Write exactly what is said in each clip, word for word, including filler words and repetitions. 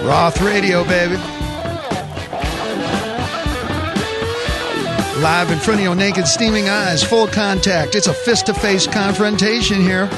Roth Radio, baby. Live in front of your naked, steaming eyes, full contact. It's a fist-to-face confrontation here.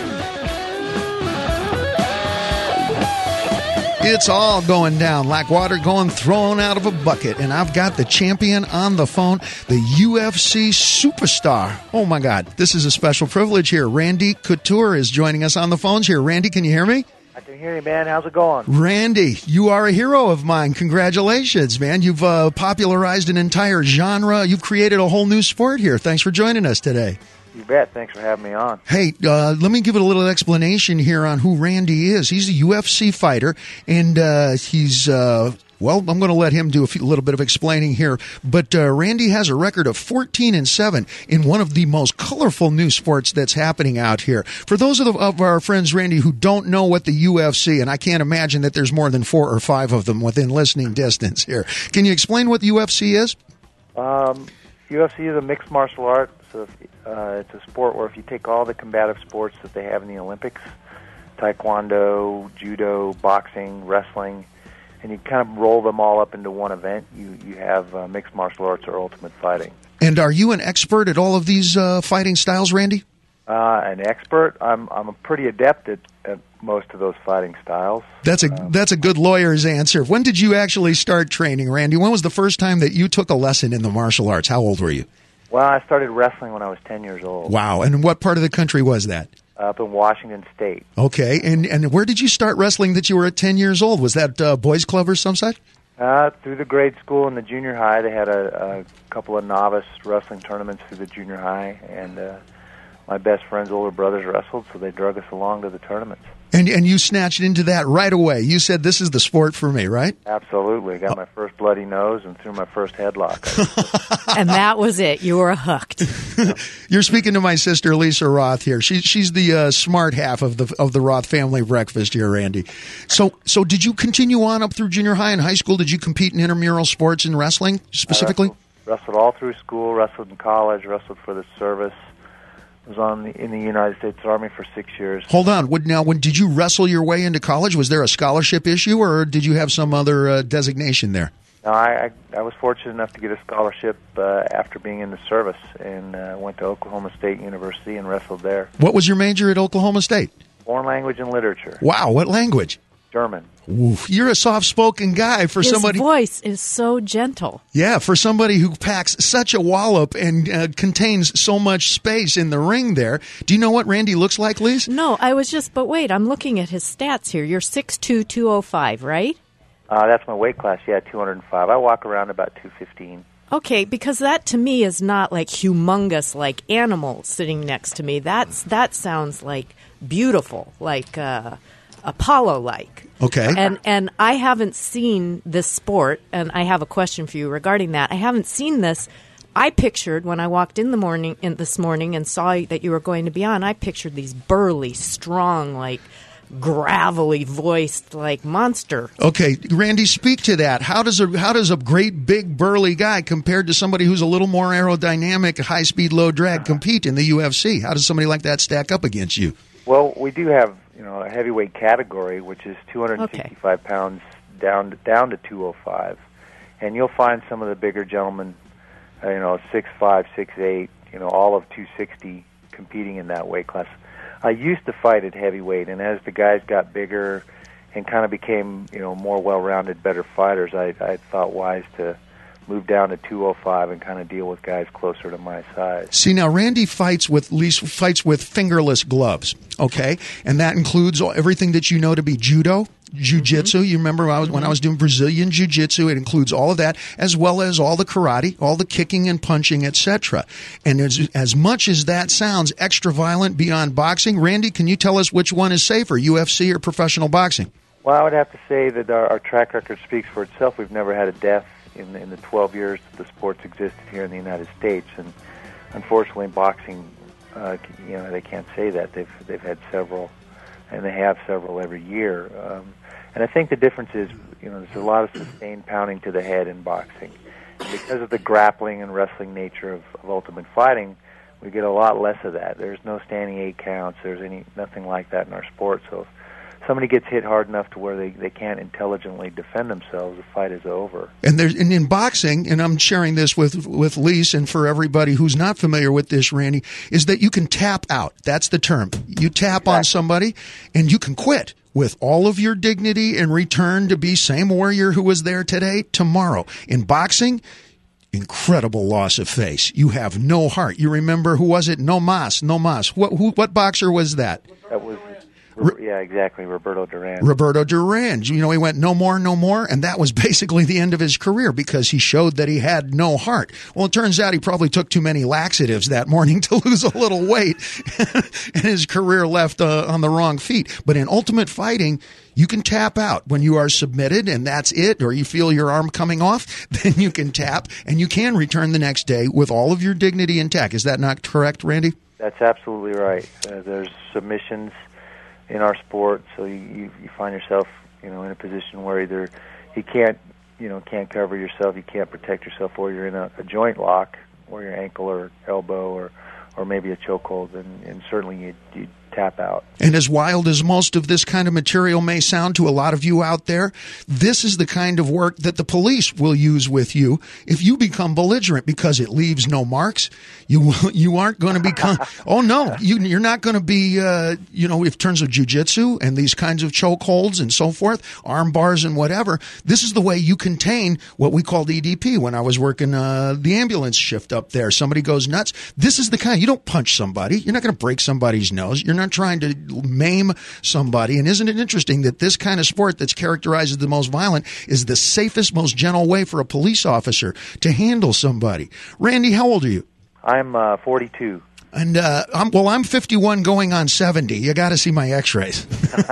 It's all going down like water going thrown out of a bucket. And I've got the champion on the phone, the U F C superstar. Oh, my God. This is a special privilege here. Randy Couture is joining us on the phones here. Randy, can you hear me? I can hear you, man. How's it going? Randy, you are a hero of mine. Congratulations, man. You've uh, popularized an entire genre. You've created a whole new sport here. Thanks for joining us today. You bet. Thanks for having me on. Hey, uh, let me give it a little explanation here on who Randy is. He's a U F C fighter, and uh, he's, uh, well, I'm going to let him do a few, little bit of explaining here. But uh, Randy has a record of fourteen and seven in one of the most colorful new sports that's happening out here. For those of, the, of our friends, Randy, who don't know what the U F C, and I can't imagine that there's more than four or five of them within listening distance here. Can you explain what the U F C is? Um, U F C is a mixed martial art. So uh, it's a sport where if you take all the combative sports that they have in the Olympics, taekwondo, judo, boxing, wrestling, and you kind of roll them all up into one event, you, you have uh, mixed martial arts or ultimate fighting. And are you an expert at all of these uh, fighting styles, Randy? Uh, an expert? I'm I'm a pretty adept at, at most of those fighting styles. That's a um, that's a good lawyer's answer. When did you actually start training, Randy? When was the first time that you took a lesson in the martial arts? How old were you? Well, I started wrestling when I was ten years old. Wow. And what part of the country was that? Up in Washington State. Okay. And and where did you start wrestling that you were at ten years old? Was that uh, boys' club or some such? Uh, through the grade school and the junior high. They had a, a couple of novice wrestling tournaments through the junior high, and uh, my best friend's older brothers wrestled, so they drug us along to the tournaments. And and you snatched into that right away. You said, this is the sport for me, right? Absolutely. Got my first bloody nose and threw my first headlock. And that was it. You were hooked. You're speaking to my sister, Lisa Roth, here. She, she's the uh, smart half of the of the Roth family breakfast here, Randy. So so did you continue on up through junior high and high school? Did you compete in intramural sports and wrestling specifically? I wrestled, wrestled all through school, wrestled in college, wrestled for the service. Was on the, in the United States Army for six years. Hold on. Would, now, when did you wrestle your way into college? Was there a scholarship issue, or did you have some other uh, designation there? No, I, I, I was fortunate enough to get a scholarship uh, after being in the service, and uh, went to Oklahoma State University and wrestled there. What was your major at Oklahoma State? Foreign language and literature. Wow. What language? German. Oof, you're a soft-spoken guy for His somebody. His voice is so gentle. Yeah, for somebody who packs such a wallop and uh, contains so much space in the ring there. Do you know what Randy looks like, Lise? No, I was just, but wait, I'm looking at his stats here. You're six two, two oh five, right? Uh, that's my weight class, yeah, two hundred five. I walk around about two fifteen. Okay, because that to me is not like humongous, like animal sitting next to me. That's That sounds like beautiful, like uh, Apollo-like. Okay. And and I haven't seen this sport, and I have a question for you regarding that. I haven't seen this. I pictured when I walked in the morning in this morning and saw that you were going to be on, I pictured these burly, strong, like gravelly voiced like monster. Okay, Randy, speak to that. How does a how does a great big burly guy compared to somebody who's a little more aerodynamic, high speed, low drag compete in the U F C? How does somebody like that stack up against you? Well, we do have, you know, a heavyweight category, which is two hundred sixty-five okay. pounds down to, down to two oh five, and you'll find some of the bigger gentlemen, uh, you know, six five, six eight, you know, all of two sixty competing in that weight class. I used to fight at heavyweight, and as the guys got bigger and kind of became, you know, more well-rounded, better fighters, I, I thought wise to move down to two oh five and kind of deal with guys closer to my size. See, now Randy fights with least fights with fingerless gloves, okay, and that includes all, everything that you know to be judo, jiu-jitsu. Mm-hmm. You remember I was, when I was doing Brazilian jiu-jitsu, it includes all of that, as well as all the karate, all the kicking and punching, et cetera. And as, as much as that sounds extra violent beyond boxing, Randy, can you tell us which one is safer, U F C or professional boxing? Well, I would have to say that our, our track record speaks for itself. We've never had a death in the, in the twelve years that the sport's existed here in the United States, and unfortunately, boxing, uh, you know, they can't say that. They've they've had several, and they have several every year. Um, and I think the difference is, you know, there's a lot of sustained pounding to the head in boxing, and because of the grappling and wrestling nature of, of ultimate fighting, we get a lot less of that. There's no standing eight counts. There's any nothing like that in our sport. So, somebody gets hit hard enough to where they, they can't intelligently defend themselves, the fight is over. And there's and in boxing, and I'm sharing this with with Lise and for everybody who's not familiar with this, Randy, is that you can tap out. That's the term. You tap exactly. on somebody, and you can quit with all of your dignity and return to be same warrior who was there today, tomorrow. In boxing, incredible loss of face. You have no heart. You remember, who was it? No mas, no mas. What who, what boxer was that? That was, yeah, exactly, Roberto Duran. Roberto Duran. You know, he went no more, no more, and that was basically the end of his career because he showed that he had no heart. Well, it turns out he probably took too many laxatives that morning to lose a little weight, and his career left uh, on the wrong feet. But in ultimate fighting, you can tap out when you are submitted, and that's it, or you feel your arm coming off, then you can tap, and you can return the next day with all of your dignity intact. Is that not correct, Randy? That's absolutely right. Uh, there's submissions in our sport, so you, you you find yourself, you know, in a position where either you can't, you know, can't cover yourself, you can't protect yourself, or you're in a, a joint lock, or your ankle or elbow, or or maybe a chokehold, and, and certainly you you tap out. And as wild as most of this kind of material may sound to a lot of you out there, this is the kind of work that the police will use with you if you become belligerent, because it leaves no marks. You you aren't going to become, oh no, you, you're not going to be, uh, you know, in terms of jiu-jitsu and these kinds of chokeholds and so forth, arm bars and whatever, this is the way you contain what we called E D P when I was working uh, the ambulance shift up there. Somebody goes nuts. This is the kind, you don't punch somebody. You're not going to break somebody's nose. You're not trying to maim somebody. And isn't it interesting that this kind of sport that's characterized as the most violent is the safest, most gentle way for a police officer to handle somebody? Randy, how old are you? I'm uh, forty-two. And uh, I'm, well, I'm fifty-one going on seventy. You got to see my x-rays.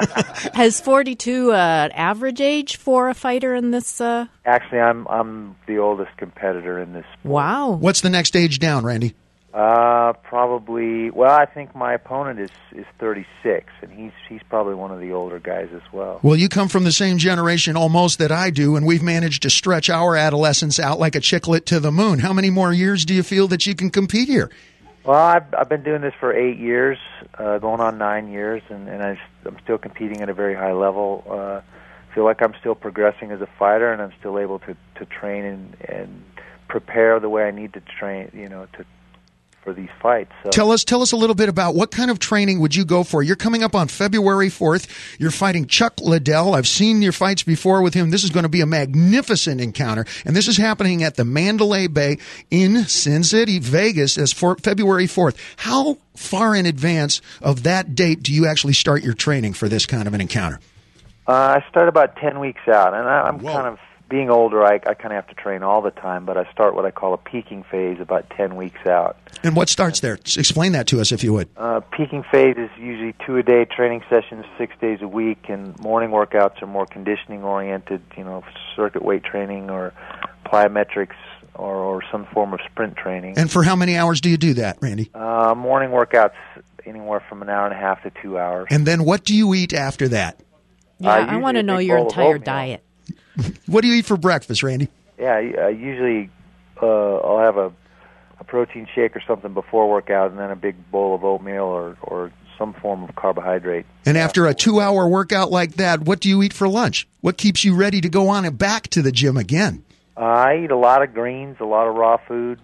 Has forty-two uh, average age for a fighter in this? Uh... Actually, I'm I'm the oldest competitor in this sport. Wow. What's the next age down, Randy? Uh, probably. Well, I think my opponent is, is thirty-six, and he's he's probably one of the older guys as well. Well, you come from the same generation almost that I do, and we've managed to stretch our adolescence out like a chiclet to the moon. How many more years do you feel that you can compete here? Well, I've I've been doing this for eight years, uh, going on nine years, and and I, I'm still competing at a very high level. Uh, feel like I'm still progressing as a fighter, and I'm still able to to train and and prepare the way I need to train. You know, to. For these fights. So. Tell us tell us a little bit about what kind of training would you go for? You're coming up on February fourth. You're fighting Chuck Liddell. I've seen your fights before with him. This is going to be a magnificent encounter, and this is happening at the Mandalay Bay in Sin City, Vegas, as for February fourth. How far in advance of that date do you actually start your training for this kind of an encounter? Uh, I start about ten weeks out, and I, I'm Whoa. kind of being older, I, I kind of have to train all the time, but I start what I call a peaking phase about ten weeks out. And what starts there? Explain that to us, if you would. Uh, peaking phase is usually two-a-day training sessions, six days a week, and morning workouts are more conditioning-oriented, you know, circuit weight training or plyometrics or, or some form of sprint training. And for how many hours do you do that, Randy? Uh, morning workouts anywhere from an hour and a half to two hours. And then what do you eat after that? Yeah, I, I want to know your entire diet. What do you eat for breakfast, Randy? Yeah, I usually uh, I'll have a, a protein shake or something before workout, and then a big bowl of oatmeal or, or some form of carbohydrate. And after a two-hour workout like that, what do you eat for lunch? What keeps you ready to go on and back to the gym again? Uh, I eat a lot of greens, a lot of raw food.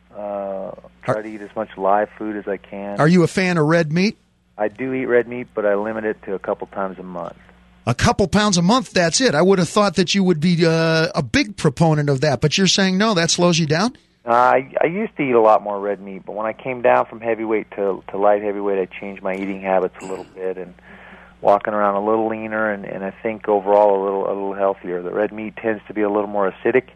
Uh, try are, to eat as much live food as I can. Are you a fan of red meat? I do eat red meat, but I limit it to a couple times a month. A couple pounds a month, that's it. I would have thought that you would be uh, a big proponent of that, but you're saying no, that slows you down? Uh, I, I used to eat a lot more red meat, but when I came down from heavyweight to, to light heavyweight, I changed my eating habits a little bit and walking around a little leaner, and, and I think overall a little a little healthier. The red meat tends to be a little more acidic,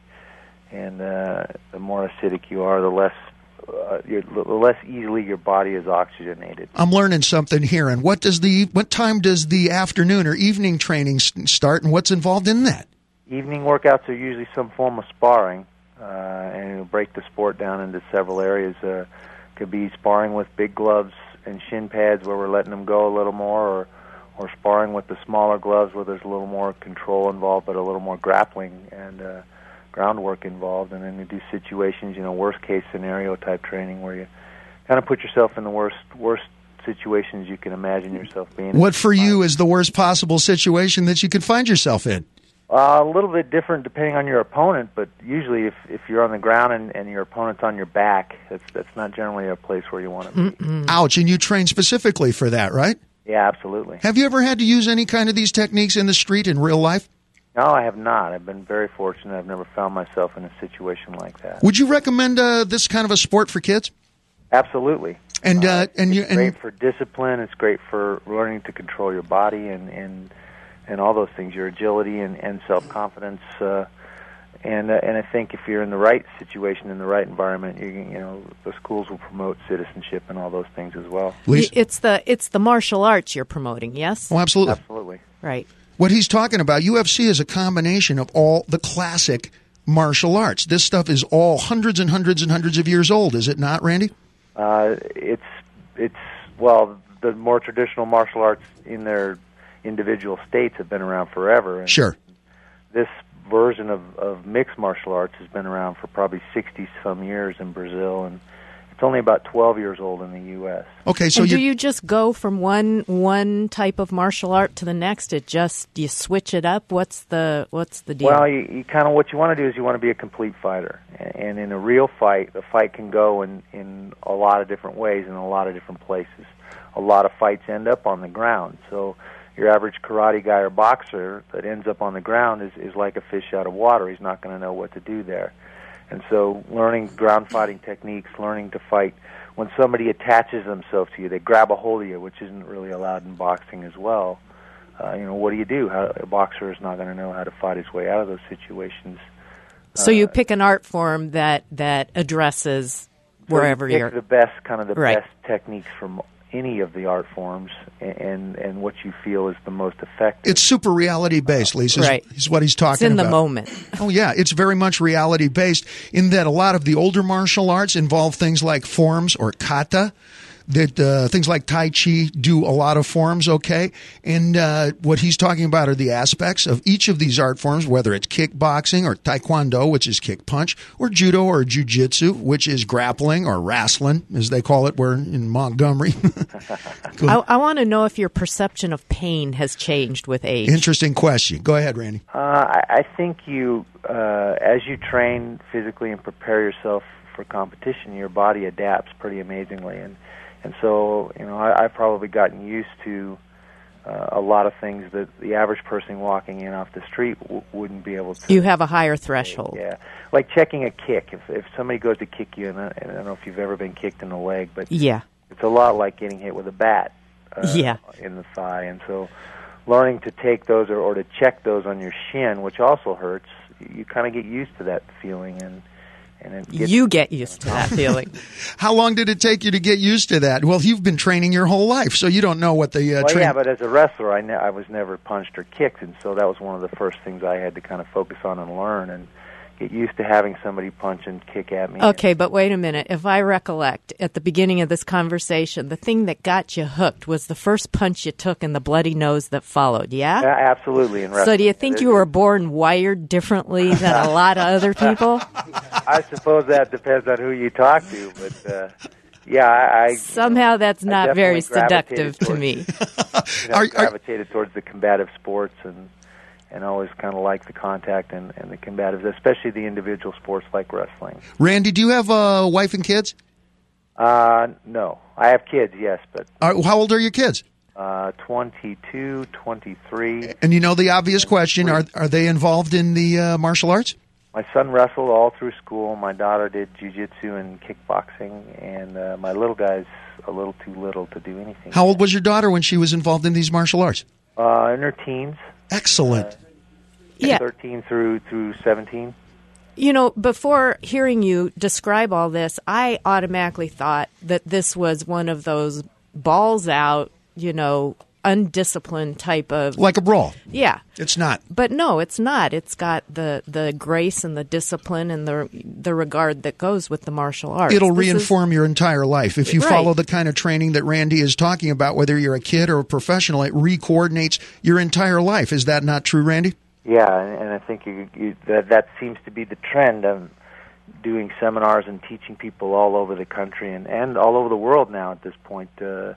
and uh, the more acidic you are, the less Uh, the less easily your body is oxygenated. I'm learning something here. And what does the what time does the afternoon or evening training start, and what's involved in that? Evening workouts are usually some form of sparring, uh, and it'll break the sport down into several areas. Uh, could be sparring with big gloves and shin pads where we're letting them go a little more, or or sparring with the smaller gloves where there's a little more control involved, but a little more grappling and uh, groundwork involved. And then we do situations, you know, worst case scenario type training where you kind of put yourself in the worst worst situations you can imagine yourself being. What for you is the worst possible situation that you could find yourself in? Uh, a little bit different depending on your opponent, but usually if, if you're on the ground and, and your opponent's on your back, that's that's not generally a place where you want to be. Mm-mm. Ouch, and you train specifically for that, right? Yeah, absolutely. Have you ever had to use any kind of these techniques in the street in real life? No, I have not. I've been very fortunate. I've never found myself in a situation like that. Would you recommend uh, this kind of a sport for kids? Absolutely. And uh, and it's you, and great for discipline. It's great for learning to control your body and and, and all those things, your agility and, and self-confidence. Uh, and uh, and I think if you're in the right situation, in the right environment, you you know the schools will promote citizenship and all those things as well. Lisa? It's the it's the martial arts you're promoting, yes? Oh, absolutely. Absolutely. Right. What he's talking about, U F C is a combination of all the classic martial arts. This stuff is all hundreds and hundreds and hundreds of years old, is it not, Randy? Uh, it's it's well, the more traditional martial arts in their individual states have been around forever. And sure. This version of, of mixed martial arts has been around for probably sixty some years in Brazil, and it's only about twelve years old in the U S. Okay, so and you, do you just go from one one type of martial art to the next? It just you switch it up. What's the what's the deal? Well, you, you kind of what you want to do is you want to be a complete fighter, and in a real fight, the fight can go in in a lot of different ways in a lot of different places. A lot of fights end up on the ground, so your average karate guy or boxer that ends up on the ground is is like a fish out of water. He's not going to know what to do there. And so learning ground fighting techniques, learning to fight, when somebody attaches themselves to you, they grab a hold of you, which isn't really allowed in boxing as well. Uh, you know, what do you do? How, a boxer is not going to know how to fight his way out of those situations. So uh, you pick an art form that, that addresses wherever so you pick you're... the best, kind of the right. best techniques from any of the art forms, and and what you feel is the most effective. It's super reality based, Lisa. Right. Is what he's talking about. It's in about. the moment. Oh yeah, it's very much reality based in that a lot of the older martial arts involve things like forms or kata. That uh, things like Tai Chi do a lot of forms, okay? And uh, what he's talking about are the aspects of each of these art forms, whether it's kickboxing or Taekwondo, which is kick punch, or Judo or Jiu-Jitsu, which is grappling or wrestling, as they call it where in Montgomery. I, I want to know if your perception of pain has changed with age. Interesting question. Go ahead, Randy. Uh, I, I think you, uh, as you train physically and prepare yourself for competition, your body adapts pretty amazingly. And And so, you know, I, I've probably gotten used to uh, a lot of things that the average person walking in off the street w- wouldn't be able to. You have a higher threshold. Yeah, like checking a kick. If if somebody goes to kick you, and I, and I don't know if you've ever been kicked in the leg, but yeah, it's a lot like getting hit with a bat uh, yeah. in the thigh. And so, learning to take those or, or to check those on your shin, which also hurts, you, you kind of get used to that feeling and. And it gets, you get used to that feeling. How long did it take you to get used to that? Well, you've been training your whole life, so you don't know what the uh, well, train- yeah, but as a wrestler, I, ne- I was never punched or kicked, and so that was one of the first things I had to kind of focus on and learn and get used to having somebody punch and kick at me. Okay, but wait a minute. If I recollect, at the beginning of this conversation, the thing that got you hooked was the first punch you took and the bloody nose that followed, yeah? Yeah, absolutely. In so do you think you were born wired differently than a lot of other people? I suppose that depends on who you talk to, but uh, yeah, I... I Somehow that's not very seductive to towards, me. You know, are, gravitated are, towards the combative sports and and always kind of like the contact and, and the combative, especially the individual sports like wrestling. Randy, do you have a wife and kids? Uh, no. I have kids, yes, but... Uh, how old are your kids? Uh, twenty-two, twenty-three. And you know the obvious question, are are they involved in the uh, martial arts? My son wrestled all through school. My daughter did jiu-jitsu and kickboxing, and uh, my little guy's a little too little to do anything. How old was your daughter when she was involved in these martial arts? Uh, in her teens. Excellent. Uh, yeah. thirteen through through seventeen. You know, before hearing you describe all this, I automatically thought that this was one of those balls out, you know, undisciplined type of... Like a brawl. Yeah. It's not. But no, it's not. It's got the, the grace and the discipline and the the regard that goes with the martial arts. It'll this reinform is, your entire life. If you right. follow the kind of training that Randy is talking about, whether you're a kid or a professional, it re-coordinates your entire life. Is that not true, Randy? Yeah, and, and I think you, you, that that seems to be the trend of doing seminars and teaching people all over the country and, and all over the world now at this point, uh,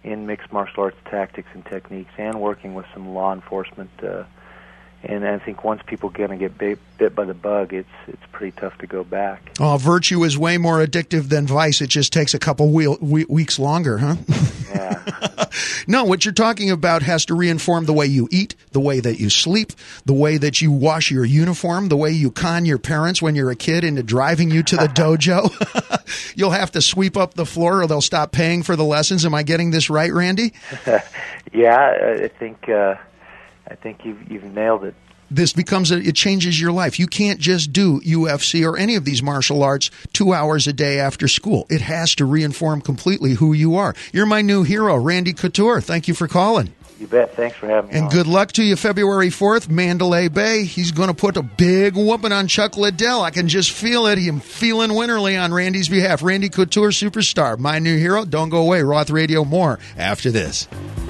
in mixed martial arts tactics and techniques, and working with some law enforcement. Uh, and I think once people kind of get bit, bit by the bug, it's it's pretty tough to go back. Oh, virtue is way more addictive than vice. It just takes a couple wheel, we, weeks longer, huh? Yeah. No, what you're talking about has to reinform the way you eat, the way that you sleep, the way that you wash your uniform, the way you con your parents when you're a kid into driving you to the dojo. You'll have to sweep up the floor or they'll stop paying for the lessons. Am I getting this right, Randy? Yeah, I think uh, I think you've, you've nailed it. This becomes a, it changes your life. You can't just do U F C or any of these martial arts two hours a day after school. It has to reinform completely who you are. You're my new hero, Randy Couture. Thank you for calling. You bet. Thanks for having me. And on. Good luck to you February fourth, Mandalay Bay. He's going to put a big whooping on Chuck Liddell. I can just feel it. I'm feeling winnerly on Randy's behalf. Randy Couture, superstar, my new hero. Don't go away. Roth Radio more after this.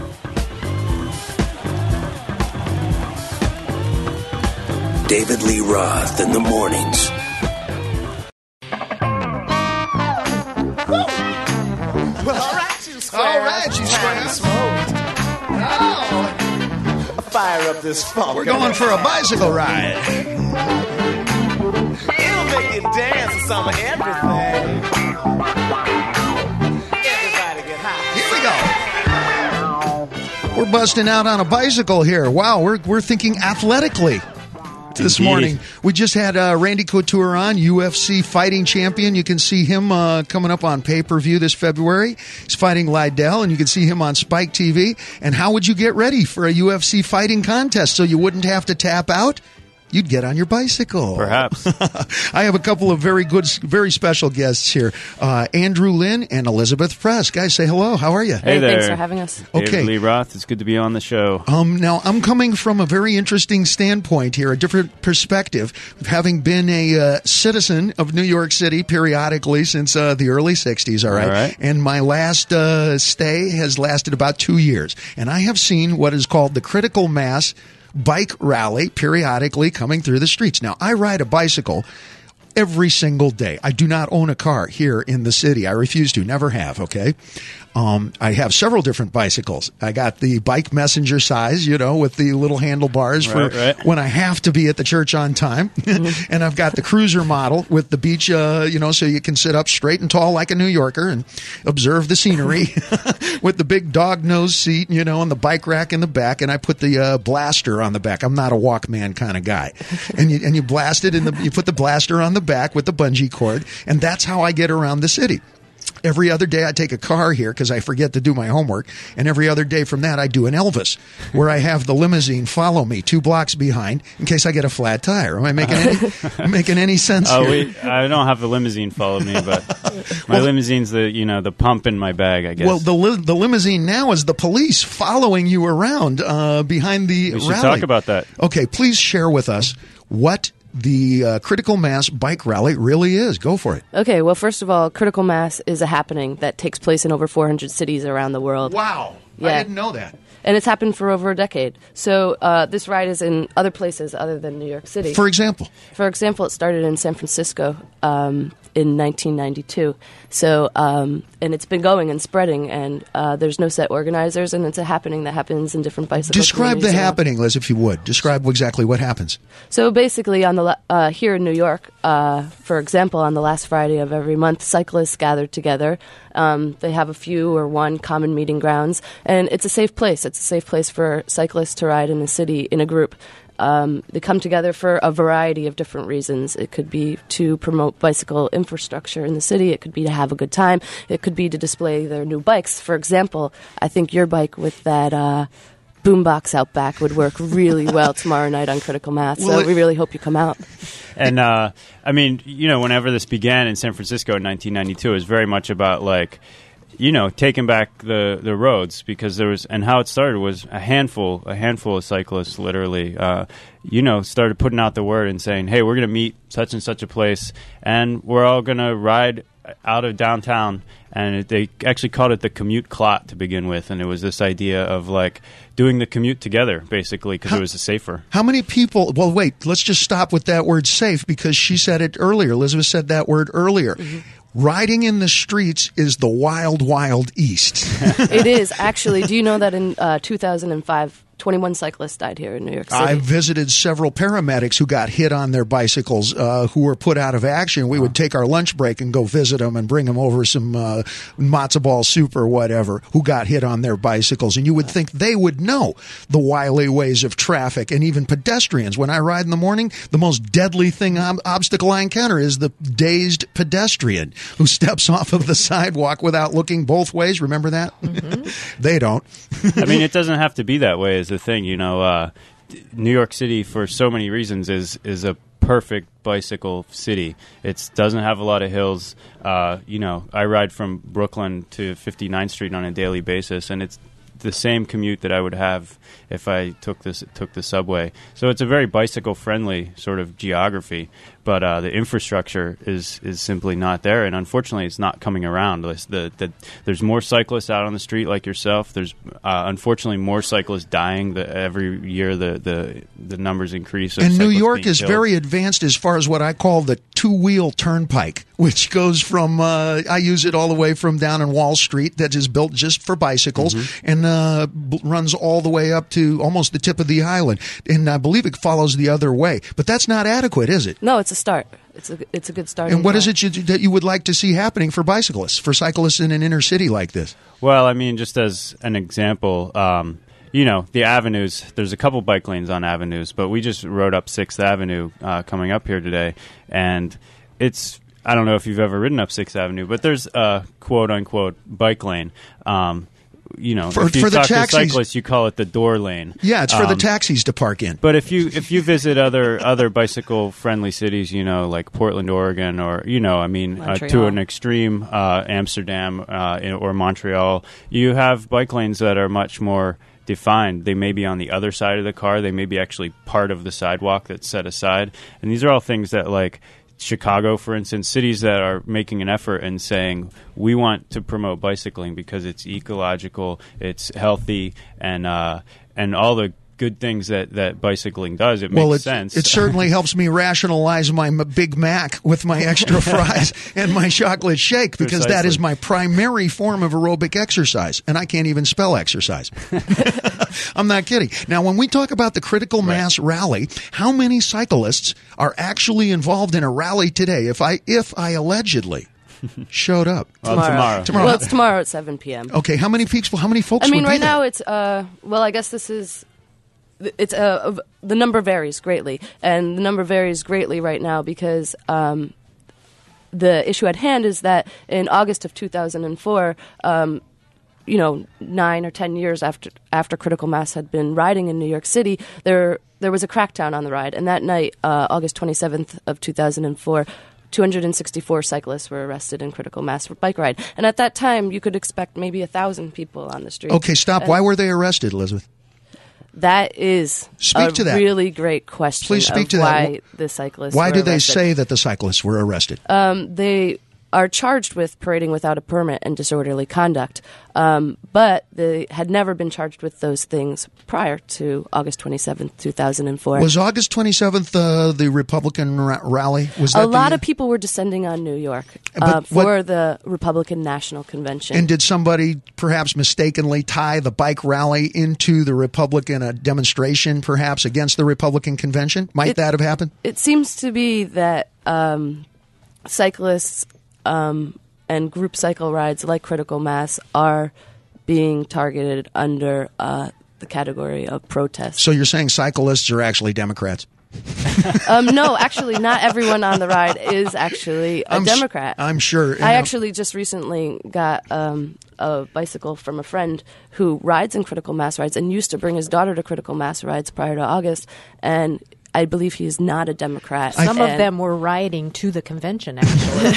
David Lee Roth in the mornings. Well, all right, you square. All right, you square. Oh. Fire up this funk. We're going for a bicycle ride. It'll make you dance to some of everything. Everybody get high. Here we go. We're busting out on a bicycle here. Wow, we're we're thinking athletically. This Indeed. morning, we just had uh, Randy Couture on, U F C fighting champion. You can see him uh, coming up on pay-per-view this February. He's fighting Liddell, and you can see him on Spike T V. And how would you get ready for a U F C fighting contest so you wouldn't have to tap out? You'd get on your bicycle. Perhaps. I have a couple of very good, very special guests here. Uh, Andrew Lynn and Elizabeth Press. Guys, say hello. How are you? Hey Hey, there. thanks for having us. David Okay. Lee Roth, it's good to be on the show. Um, now, I'm coming from a very interesting standpoint here, a different perspective, having been a uh, citizen of New York City periodically since uh, the early sixties, all right? All right. And my last uh, stay has lasted about two years. And I have seen what is called the critical mass bike rally periodically coming through the streets. Now, I ride a bicycle every single day. I do not own a car here in the city. I refuse to, never have, okay? Um, I have several different bicycles. I got the bike messenger size, you know, with the little handlebars for Right, right. when I have to be at the church on time. And I've got the cruiser model with the beach, uh, you know, so you can sit up straight and tall like a New Yorker and observe the scenery with the big dog nose seat, you know, and the bike rack in the back. And I put the uh, blaster on the back. I'm not a Walkman kind of guy. And you, and you blast it in the, you put the blaster on the back with the bungee cord. And that's how I get around the city. Every other day I take a car here because I forget to do my homework. And every other day from that I do an Elvis where I have the limousine follow me two blocks behind in case I get a flat tire. Am I making any, making any sense Oh, here? we, I don't have the limousine follow me, but my limousine's the you know the pump in my bag, I guess. Well, the li- the limousine now is the police following you around uh, behind the we should rally. talk about that. Okay, please share with us what the uh, Critical Mass Bike Rally really is. Go for it. Okay, well, first of all, Critical Mass is a happening that takes place in over four hundred cities around the world. Wow. I Yeah. didn't know that. And it's happened for over a decade. So uh, this ride is in other places other than New York City. For example, For example, it started in San Francisco um, in nineteen ninety-two. So, um, and it's been going and spreading, and uh, there's no set organizers, and it's a happening that happens in different bicycle describe the communities around. happening, Liz, if you would. Describe exactly what happens. So basically, on the la- uh, here in New York, uh, for example, on the last Friday of every month, cyclists gather together. Um, they have a few or one common meeting grounds, and it's a safe place. It's a safe place for cyclists to ride in the city in a group. Um, they come together for a variety of different reasons. It could be to promote bicycle infrastructure in the city. It could be to have a good time. It could be to display their new bikes. For example, I think your bike with that uh, boombox out back would work really well tomorrow night on Critical Mass. Well, So it- we really hope you come out. And uh, I mean, you know, whenever this began in San Francisco in nineteen ninety-two, it was very much about like, you know, taking back the, the roads because there was, and how it started was a handful, a handful of cyclists literally, uh, you know, started putting out the word and saying, hey, we're going to meet such and such a place and we're all going to ride out of downtown. And it, they actually called it the commute clot to begin with. And it was this idea of like doing the commute together, basically, because it was safer. How many people? Well, wait, let's just stop with that word safe because she said it earlier. Elizabeth said that word earlier. Mm-hmm. riding in the streets is the wild, wild east. It is, actually. Do you know that in uh, two thousand five, twenty-one cyclists died here in New York City? I visited several paramedics who got hit on their bicycles, uh, who were put out of action. We would take our lunch break and go visit them and bring them over some uh, matzo ball soup or whatever, who got hit on their bicycles. And you would think they would know the wily ways of traffic and even pedestrians. When I ride in the morning, the most deadly thing ob- obstacle I encounter is the dazed pedestrian who steps off of the sidewalk without looking both ways. Remember that? Mm-hmm. They don't. I mean, it doesn't have to be that way. The thing, you know, uh, New York City, for so many reasons, is is a perfect bicycle city. It doesn't have a lot of hills. Uh, you know, I ride from Brooklyn to fifty-ninth Street on a daily basis, and it's the same commute that I would have if I took this took the subway. So it's a very bicycle friendly sort of geography, but uh, the infrastructure is is simply not there, and unfortunately, it's not coming around. The, the, there's more cyclists out on the street like yourself. There's uh, unfortunately more cyclists dying. The, every year, the the, the numbers increase. And New York is killed. very advanced as far as what I call the two-wheel turnpike, which goes from uh, I use it all the way from down in Wall Street, that is built just for bicycles, mm-hmm. and uh, b- runs all the way up to almost the tip of the island. And I believe it follows the other way, but that's not adequate, is it? No, it's a start. It's a it's a good start. And what is it you, that you would like to see happening for bicyclists, for cyclists in an inner city like this? Well, I mean, just as an example, um, you know, the avenues, there's a couple bike lanes on avenues, but we just rode up sixth Avenue uh, coming up here today, and it's, I don't know if you've ever ridden up sixth Avenue, but there's a quote-unquote bike lane. Um You know, for, if you for the talk taxis, to cyclists, you call it the door lane. Yeah, it's for um, the taxis to park in. But if you if you visit other other bicycle friendly cities, you know, like Portland, Oregon, or you know, I mean, uh, to an extreme, uh, Amsterdam uh, in, or Montreal, you have bike lanes that are much more defined. They may be on the other side of the car. They may be actually part of the sidewalk that's set aside. And these are all things that, like Chicago, for instance, cities that are making an effort and saying, we want to promote bicycling because it's ecological, it's healthy, and uh, and all the good things that, that bicycling does. It well, makes it, sense. It certainly helps me rationalize my m- Big Mac with my extra fries and my chocolate shake, because Precisely. that is my primary form of aerobic exercise, and I can't even spell exercise. I'm not kidding. Now, when we talk about the Critical Mass right. Rally, how many cyclists are actually involved in a rally today? If I if I allegedly showed up well, tomorrow. tomorrow. tomorrow. Well, it's tomorrow at seven p.m. Okay, how many people? How many folks? I mean, would right be there? now it's uh. Well, I guess this is. It's uh, the number varies greatly, and the number varies greatly right now because um, the issue at hand is that in August of two thousand four, um, you know, nine or ten years after after Critical Mass had been riding in New York City, there there was a crackdown on the ride, and that night, uh, August twenty-seventh of two thousand four. two hundred sixty-four cyclists were arrested in Critical Mass bike ride, and at that time, you could expect maybe a thousand people on the street. Okay, stop. And why were they arrested, Elizabeth? That is speak a to that. really great question. Please speak of to why that. the cyclists Why were do they arrested. say that the cyclists were arrested? Um, they are charged with parading without a permit and disorderly conduct, um, but they had never been charged with those things prior to August twenty-seventh, two thousand four. Was August twenty-seventh uh, the Republican ra- rally? Was that a lot the, of people were descending on New York But uh, for what- the Republican National Convention. And did somebody perhaps mistakenly tie the bike rally into the Republican uh, demonstration, perhaps against the Republican convention? Might It- that have happened? It seems to be that um, cyclists um, and group cycle rides like Critical Mass are being targeted under uh, the category of protest. So you're saying cyclists are actually Democrats? um, no, actually, not everyone on the ride is actually a I'm s- Democrat. I'm sure. I know. actually just recently got um, a bicycle from a friend who rides in Critical Mass rides and used to bring his daughter to Critical Mass rides prior to August, and I believe he is not a Democrat. Some of And- them were riding to the convention, actually.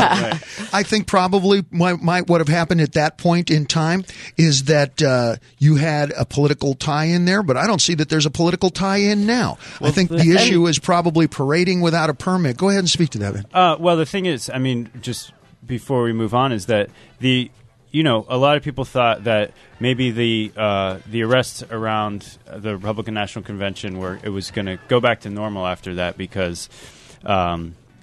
I think probably might, might what have happened at that point in time is that uh, you had a political tie-in there, but I don't see that there's a political tie-in now. I think the issue is probably parading without a permit. Go ahead and speak to that, Ben. Uh, well, the thing is, I mean, just before we move on, is that the you know a lot of people thought that maybe the uh, the arrests around the Republican National Convention were it was going to go back to normal after that because. Um,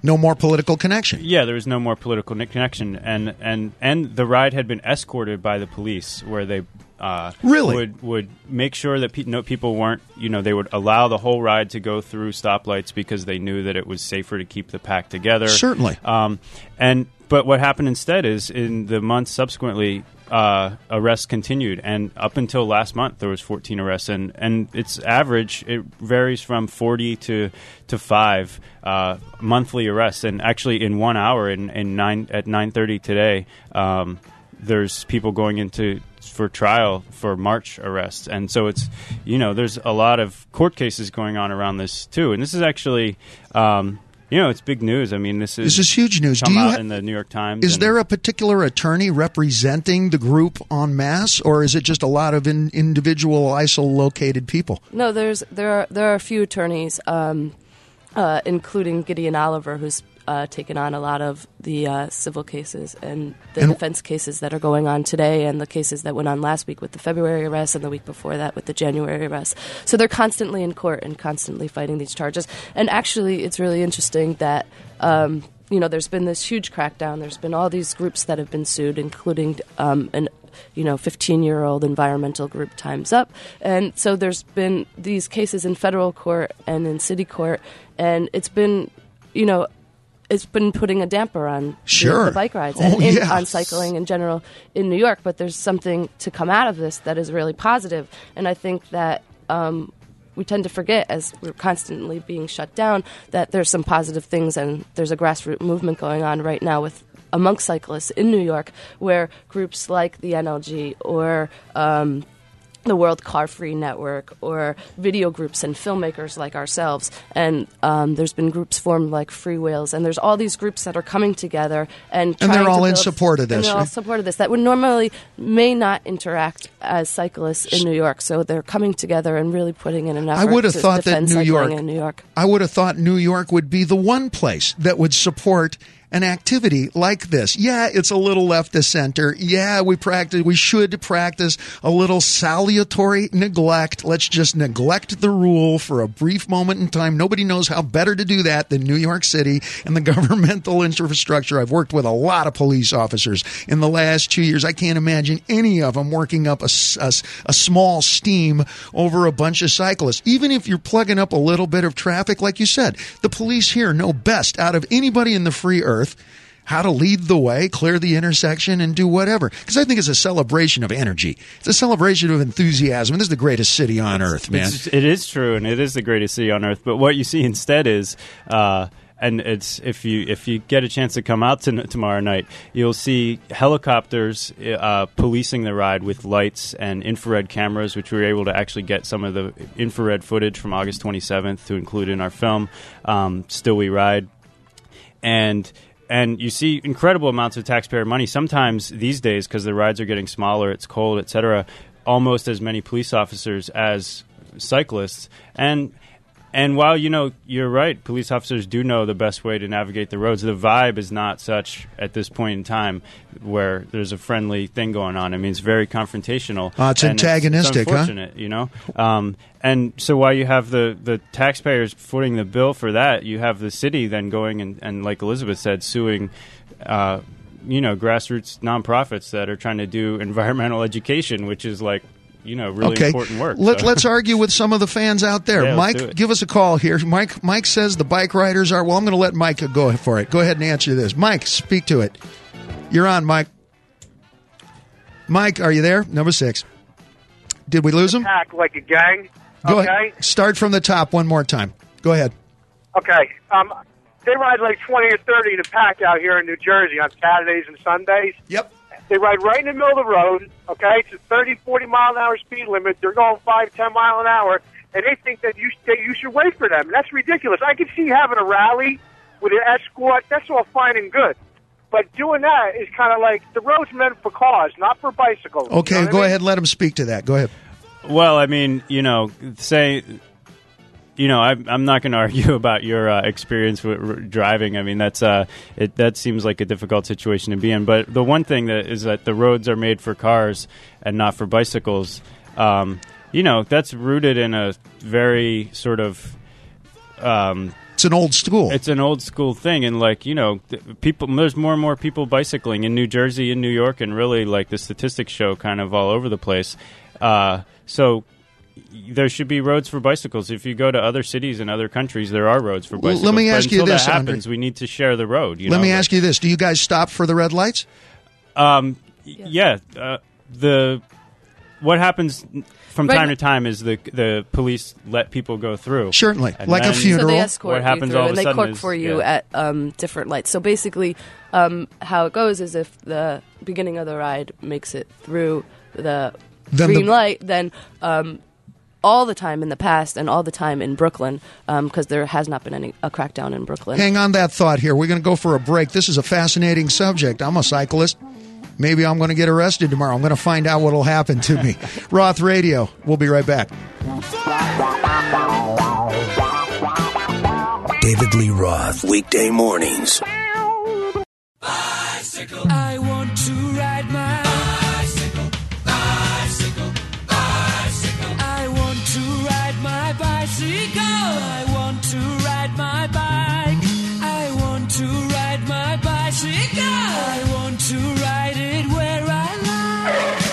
No more political connection. Yeah, there was no more political ni- connection, and and and the ride had been escorted by the police, where they uh, really would would make sure that pe- no, people weren't, you know, they would allow the whole ride to go through stoplights because they knew that it was safer to keep the pack together. Certainly. Um, and but what happened instead is in the months subsequently, uh, arrests continued, and up until last month there was fourteen arrests, and, and its average, it varies from forty to to five uh, monthly arrests, and actually in one hour in, in nine at nine thirty today, um, there's people going into for trial for March arrests, and so it's, you know, there's a lot of court cases going on around this too, and this is actually. Um, You know, it's big news. I mean, this is this is huge news. Come Do you out ha- in the New York Times. Is and- there a particular attorney representing the group en masse, or is it just a lot of in- individual, isolated people? No, there's there are there are a few attorneys, um, uh, including Gideon Oliver, who's uh, taken on a lot of the uh, civil cases and the And- defense cases that are going on today, and the cases that went on last week with the February arrest and the week before that with the January arrest. So they're constantly in court and constantly fighting these charges. And actually, it's really interesting that. Um, you know, there's been this huge crackdown. There's been all these groups that have been sued, including um, an, you know, fifteen-year-old environmental group, Time's Up. And so there's been these cases in federal court and in city court, and it's been, you know, it's been putting a damper on Sure. the, the bike rides and Oh, in, yeah. on cycling in general in New York. But there's something to come out of this that is really positive, and I think that. Um, We tend to forget, as we're constantly being shut down, that there's some positive things, and there's a grassroots movement going on right now with amongst cyclists in New York, where groups like the N L G or um, the World Car Free Network or video groups and filmmakers like ourselves, and um, there's been groups formed like Free Wheels, and there's all these groups that are coming together and And they're trying to all in build- support of this, and they're all right? support of this that would normally may not interact as cyclists in New York, so they're coming together and really putting in an effort I would have to thought that defend New cycling York, in New York. I would have thought New York would be the one place that would support an activity like this. Yeah, it's a little left of center. Yeah, we practice. We should practice a little salutary neglect. Let's just neglect the rule for a brief moment in time. Nobody knows how better to do that than New York City and the governmental infrastructure. I've worked with a lot of police officers in the last two years. I can't imagine any of them working up a, a, a small steam over a bunch of cyclists. Even if you're plugging up a little bit of traffic, like you said, the police here know best out of anybody in the free earth how to lead the way, clear the intersection, and do whatever. Because I think it's a celebration of energy. It's a celebration of enthusiasm. This is the greatest city on earth, man. It's, it is true, and it is the greatest city on earth. But what you see instead is, uh, and it's if you if you get a chance to come out to, tomorrow night, you'll see helicopters uh, policing the ride with lights and infrared cameras, which we were able to actually get some of the infrared footage from August twenty-seventh to include in our film, um, Still We Ride. And and you see incredible amounts of taxpayer money. Sometimes these days, because the rides are getting smaller, it's cold, et cetera, almost as many police officers as cyclists. And and while, you know, you're right, police officers do know the best way to navigate the roads, the vibe is not such at this point in time where there's a friendly thing going on. I mean, it's very confrontational. Uh, it's and antagonistic, it's huh? unfortunate, you know? Um, and so while you have the, the taxpayers footing the bill for that, you have the city then going and, and like Elizabeth said, suing uh, you know, grassroots nonprofits that are trying to do environmental education, which is like, you know, really okay. important work. Let, so. Let's argue with some of the fans out there. Yeah, let's do Mike, it. give us a call here. Mike Mike says the bike riders are, well, I'm going to let Mike go for it. Go ahead and answer this. Mike, speak to it. You're on, Mike. Mike, are you there? Number six. Did we lose him? Act like a gang. Go okay. ahead. Start from the top one more time. Go ahead. Okay. Um, they ride like twenty or thirty in a pack out here in New Jersey on Saturdays and Sundays. Yep. They ride right in the middle of the road. Okay, it's a thirty, forty mile an hour speed limit. They're going five, ten mile an hour, and they think that you that you should wait for them. That's ridiculous. I can see having a rally with an escort. That's all fine and good. But doing that is kind of like the road's meant for cars, not for bicycles. Okay, You know what go I mean? ahead. Let him speak to that. Go ahead. Well, I mean, you know, say, you know, I'm, I'm not going to argue about your uh, experience with r- driving. I mean, that's uh, it. That seems like a difficult situation to be in. But the one thing that is that the roads are made for cars and not for bicycles. Um, you know, that's rooted in a very sort of. Um, It's It's an old school. It's an old school thing, and like you know, th- people. There's more and more people bicycling in New Jersey, in New York, and really like the statistics show kind of all over the place. Uh, so. There should be roads for bicycles. If you go to other cities and other countries, there are roads for bicycles. Let me ask but you until this, that happens, Andre. we need to share the road. You Let know? me like, ask you this: do you guys stop for the red lights? Um, yeah. yeah uh, the what happens from Right time now- to time is the the police let people go through. Certainly, And like a then- funeral. So they escort What happens you through, all of and a they sudden cork is- for you yeah. at um, different lights. So basically, um, how it goes is if the beginning of the ride makes it through the Then green the- light, then um, all the time in the past and all the time in Brooklyn, because there has not been any a crackdown in Brooklyn. Hang on that thought here. We're going to go for a break. This is a fascinating subject. I'm a cyclist. Maybe I'm going to get arrested tomorrow. I'm going to find out what will happen to me. Roth Radio. We'll be right back. David Lee Roth, weekday mornings. Bicycle. I want to ride my bicycle. Bicycle. Bicycle. I want to ride my bicycle. I want to ride my bike. I want to ride my bicycle. I want to ride it where I like.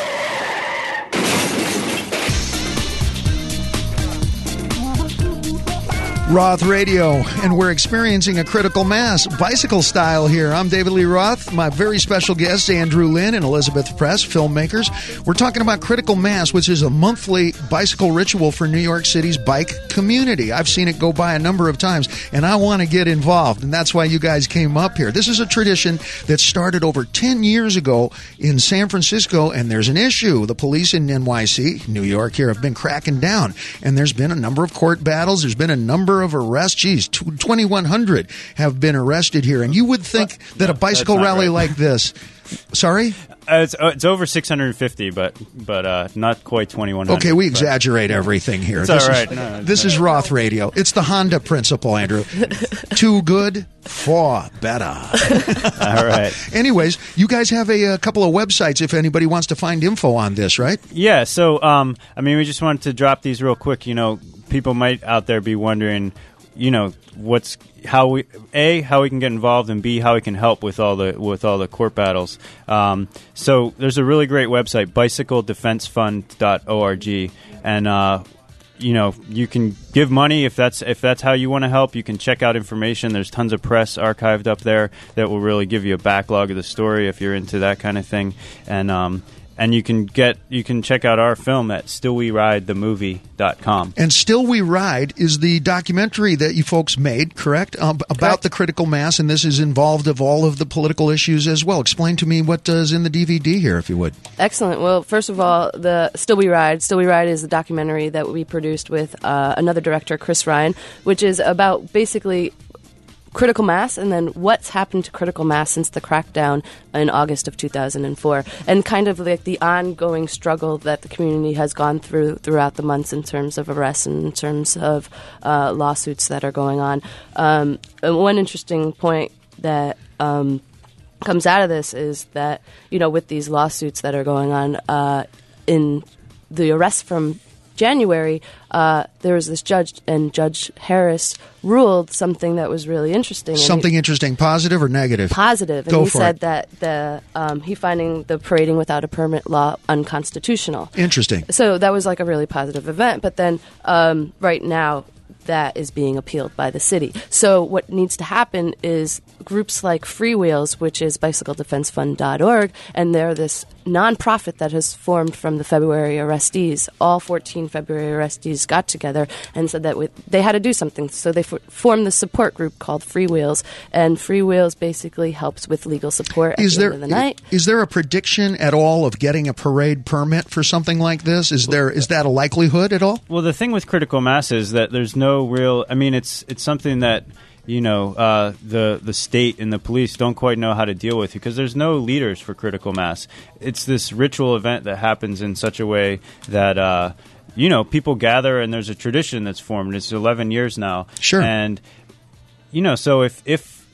Roth Radio, and we're experiencing a critical mass, bicycle style here. I'm David Lee Roth. My very special guests, Andrew Lynn and Elizabeth Press, filmmakers. We're talking about critical mass, which is a monthly bicycle ritual for New York City's bike community. I've seen it go by a number of times, and I want to get involved, and that's why you guys came up here. This is a tradition that started over ten years ago in San Francisco, and there's an issue. The police in N Y C, New York here, have been cracking down, and there's been a number of court battles. There's been a number of arrests. Geez, twenty-one hundred have been arrested here. And you would think that a bicycle not rally right. like this... Sorry? Uh, it's uh, it's over six hundred fifty, but but uh, not quite twenty-one hundred. Okay, we but- exaggerate everything here. It's this all right. Is, No, it's this all is right. Roth Radio. It's the Honda principle, Andrew. Too good for better. All right. Anyways, you guys have a, a couple of websites if anybody wants to find info on this, right? Yeah, so, um, I mean, we just wanted to drop these real quick. You know, people might out there be wondering, you know, what's how we a how we can get involved, and b how we can help with all the with all the court battles. Um, so there's a really great website, bicycle defense fund dot org, and uh, you know you can give money if that's if that's how you want to help. You can check out information. There's tons of press archived up there that will really give you a backlog of the story if you're into that kind of thing, and um, and you can get you can check out our film at still we ride the movie dot com. And Still We Ride is the documentary that you folks made, correct? Um, about Correct. the critical mass, and this is involved of all of the political issues as well. Explain to me what uh, is in the D V D here, if you would. Excellent. Well, first of all, the Still We Ride. Still We Ride is the documentary that we produced with uh, another director, Chris Ryan, which is about basically critical mass and then what's happened to critical mass since the crackdown in August of two thousand four, and kind of like the ongoing struggle that the community has gone through throughout the months in terms of arrests and in terms of uh, lawsuits that are going on. Um, and one interesting point that um, comes out of this is that, you know, with these lawsuits that are going on, uh, in the arrest from January, uh, there was this judge, and Judge Harris ruled something that was really interesting. And Something he, interesting, positive or negative? positive, and Go he for said it. that the um, he finding the parading without a permit law unconstitutional. Interesting. So that was like a really positive event. But then um, right now, that is being appealed by the city. So what needs to happen is groups like Freewheels, which is bicycle defense fund dot org, and they're this nonprofit that has formed from the February arrestees. All fourteen February arrestees got together and said that with, they had to do something. So they f- formed this support group called Freewheels, and Freewheels basically helps with legal support at Is the there end of the night. is there a prediction at all of getting a parade permit for something like this? Is there is that a likelihood at all? Well, the thing with critical mass is that there's no real. I mean, it's it's something that you know uh, the the state and the police don't quite know how to deal with because there's no leaders for critical mass. It's this ritual event that happens in such a way that uh, you know people gather and there's a tradition that's formed. It's eleven years now. Sure. And you know, so if if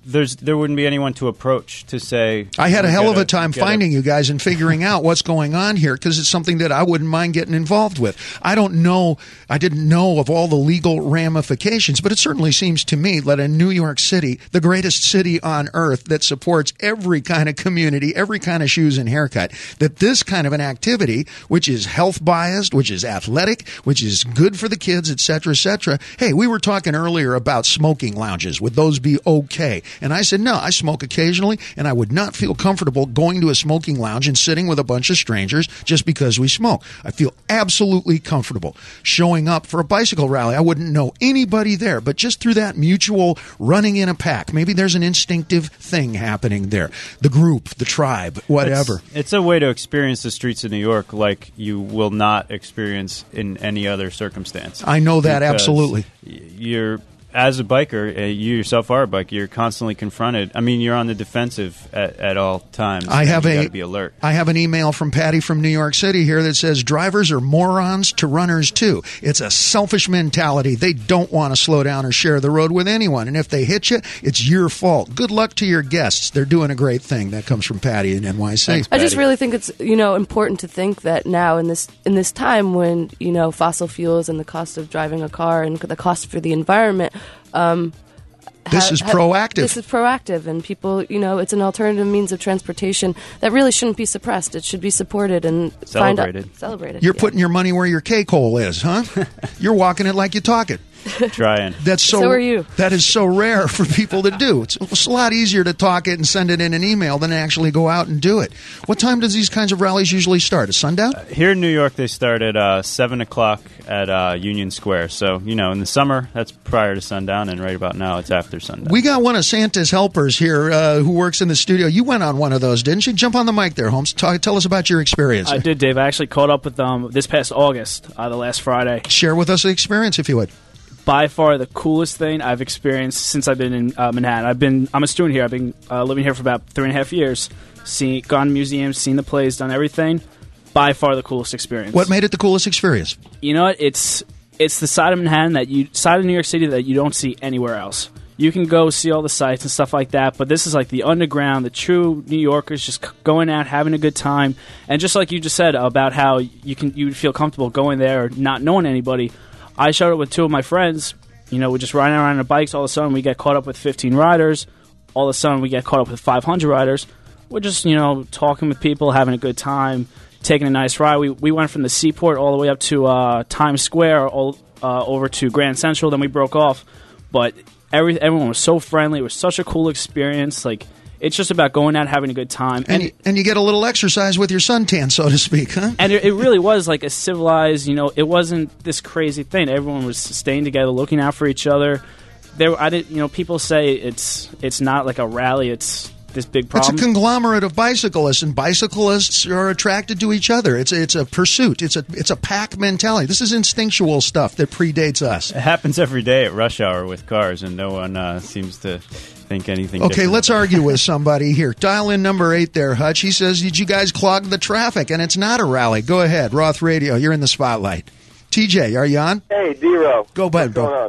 there's there wouldn't be anyone to approach to say. I had a hell of a gotta- time gotta- finding you guys and figuring out what's going on here because it's something that I wouldn't mind getting involved with. I don't know, I didn't know of all the legal ramifications, but it certainly seems to me that in New York City, the greatest city on earth that supports every kind of community, every kind of shoes and haircut, that this kind of an activity, which is health biased, which is athletic, which is good for the kids, et cetera, et cetera. Hey, we were talking earlier about smoking lounges. Would those be okay? And I said, no, I smoke occasionally, and I would not feel comfortable going to a smoking lounge and sitting with a bunch of strangers just because we smoke. I feel absolutely comfortable showing up for a bicycle rally. I wouldn't know anybody there, but just through that mutual running in a pack, maybe there's an instinctive thing happening there. The group, the tribe, whatever. It's, it's a way to experience the streets of New York like you will not experience in any other circumstance. I know that, Because absolutely. You're as a biker, uh, you yourself are a biker. You're constantly confronted. I mean, you're on the defensive at, at all times. I have you a gotta be alert. I have an email from Patty from New York City here that says drivers are morons to runners too. It's a selfish mentality. They don't want to slow down or share the road with anyone, and if they hit you, it's your fault. Good luck to your guests. They're doing a great thing. That comes from Patty in N Y C. Thanks, I just Patty. really think it's you know important to think that now in this in this time when you know fossil fuels and the cost of driving a car and the cost for the environment. Um, This is proactive. This is proactive, and people, you know, it's an alternative means of transportation that really shouldn't be suppressed. It should be supported and Celebrated. Find out, celebrated. You're yeah. putting your money where your cake hole is, huh? You're walking it like you talk it. Trying. That's so. So are you. That is so rare for people to do. It's, it's a lot easier to talk it and send it in an email than to actually go out and do it. What time does these kinds of rallies usually start? At sundown? Here in New York, they start at uh, seven o'clock at uh, Union Square. So, you know, in the summer, that's prior to sundown, and right about now, it's after sundown. We got one of Santa's helpers here uh, who works in the studio. You went on one of those, didn't you? Jump on the mic there, Holmes. Talk, tell us about your experience. I did, Dave. I actually caught up with them this past August, uh, the last Friday. Share with us the experience, if you would. By far the coolest thing I've experienced since I've been in uh, Manhattan. I've been I'm a student here. I've been uh, living here for about three and a half years. Seen, gone to museums, seen the plays, done everything. By far the coolest experience. What made it the coolest experience? You know what? It's it's the side of Manhattan that you side of New York City that you don't see anywhere else. You can go see all the sights and stuff like that, but this is like the underground, the true New Yorkers just c- going out, having a good time, and just like you just said about how you can you would feel comfortable going there, not knowing anybody. I showed up with two of my friends. You know, we're just riding around on our bikes. All of a sudden, we get caught up with fifteen riders. All of a sudden, we get caught up with five hundred riders. We're just, you know, talking with people, having a good time, taking a nice ride. We we went from the Seaport all the way up to uh, Times Square, all, uh, over to Grand Central. Then we broke off. But every, everyone was so friendly. It was such a cool experience. Like, it's just about going out, having a good time. And, and, you, and you get a little exercise with your suntan, so to speak, huh? And it, it really was like a civilized, you know, it wasn't this crazy thing. Everyone was staying together, looking out for each other. There, I didn't, you know, people say it's it's not like a rally, it's this big problem. It's a conglomerate of bicyclists, and bicyclists are attracted to each other. It's a, it's a pursuit. It's a it's a pack mentality. This is instinctual stuff that predates us. It happens every day at rush hour with cars, and no one uh, seems to think anything Okay, different. let's argue with somebody here. Dial in number eight there, Hutch. He says, did you guys clog the traffic? And it's not a rally. Go ahead. Roth Radio, you're in the spotlight. T J, are you on? Hey, D-Ro. Go ahead, What's bro. going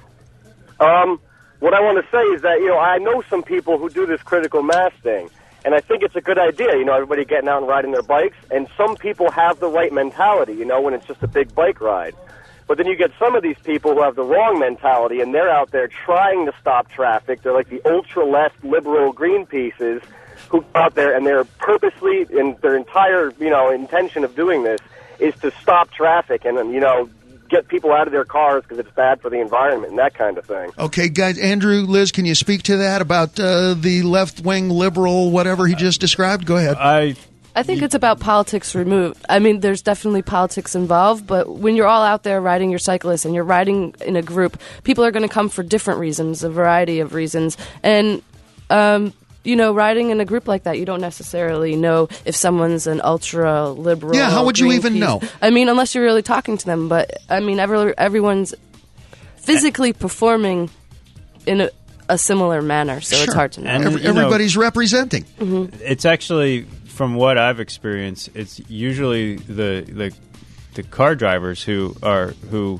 on? Um, what I want to say is that, you know, I know some people who do this critical mass thing, and I think it's a good idea, you know, everybody getting out and riding their bikes, and some people have the right mentality, you know, when it's just a big bike ride. But then you get some of these people who have the wrong mentality, and they're out there trying to stop traffic. They're like the ultra-left liberal Greenpeaces who go out there, and they're purposely, and their entire, you know, intention of doing this is to stop traffic and, you know, get people out of their cars because it's bad for the environment and that kind of thing. Okay, guys, Andrew, Liz, can you speak to that about uh, the left-wing liberal, whatever he just described? Go ahead. I I think it's about politics removed. I mean, there's definitely politics involved, but when you're all out there riding your cyclists and you're riding in a group, people are going to come for different reasons, a variety of reasons. And, um, you know, riding in a group like that, you don't necessarily know if someone's an ultra-liberal. Yeah, how would you even Greenpeace. know? I mean, unless you're really talking to them. But, I mean, every, everyone's physically performing in a, a similar manner, so Sure. it's hard to know. And, Every, you know, everybody's representing. Mm-hmm. it's actually, from what I've experienced, it's usually the the, the car drivers who are who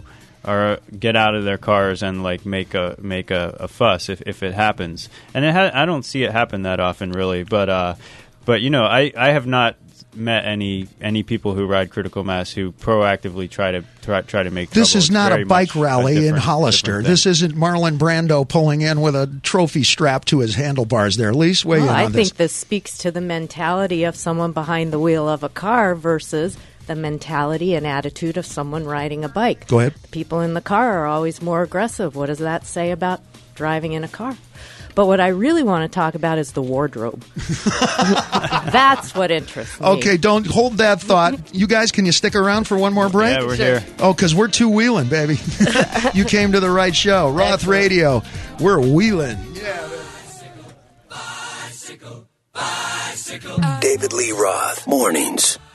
are get out of their cars and like make a make a, a fuss if, if it happens. And it ha- I don't see it happen that often, really. But uh, but you know, I, I have not met any any people who ride critical mass who proactively try to try, try to make this trouble. is It's not very a bike much rally a in different- Hollister. different thing. This isn't Marlon Brando pulling in with a trophy strapped to his handlebars there. Lise, weigh Well, in I on think this. this speaks to the mentality of someone behind the wheel of a car versus the mentality and attitude of someone riding a bike. Go ahead. People in the car are always more aggressive. What does that say about driving in a car? But what I really want to talk about is the wardrobe. That's what interests me. Okay, don't hold that thought. You guys, can you stick around for one more break? Yeah, we're Sure. here. Oh, because we're two wheeling, baby. You came to the right show. Roth Excellent. Radio. We're wheeling. David Lee Roth. Mornings.